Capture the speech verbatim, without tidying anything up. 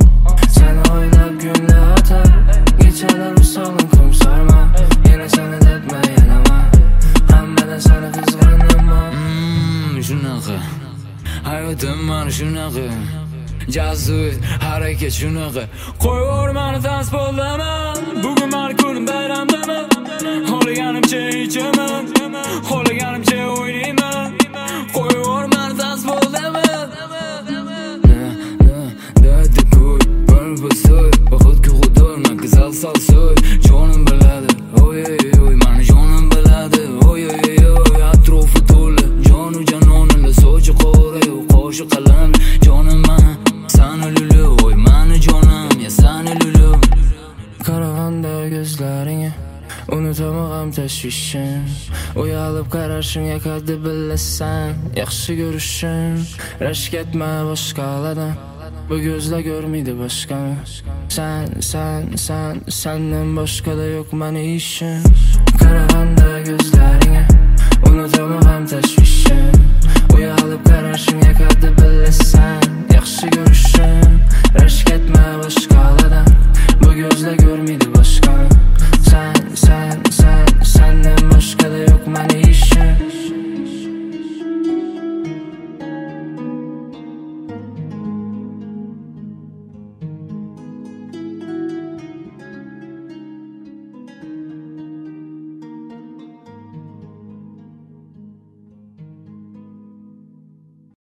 Seni oylab günler atar, geçerler misalın kum sarma. Yine seni depme yanama, hammadan seni kızg'anaman. Hmm, shunaqa hayotim mana shunaqa, jazir harakat shunaqa. Qo'yvor meni tanzboldaman, bugun meni kunim bayramdaman. Xohlaganimcha ichaman, xohlaganimcha o'ynayman. Qo'yvor meni tanzboldaman. Dadi ko'y, bir bo'lsoy, vaqtga xudorman, qizal solsoy. Jonim biladi, oy oy oy, mani jonim biladi, oy oy oy. Atrofi to'la jonu janonlar, sochi qora, qoshi qalin. Jonim man, sani lulu, oy mani jonim, ya sani lulu. Qaraganda gözlaringga unutamag'am tashvishim. Uyalib qarashing yakadi bilasan, yaxshi ko'rishim. Rashk etma boshqalardan, bu ko'zlar ko'rmaydi boshqani. Sen, sen, sen, senden boshqada yo'q meni ishim. Qaraganda gözlaringga unutamag'am tashvishim. Uyalib qarashing yakadi bilasan, yaxshi ko'rishim. Rashk etma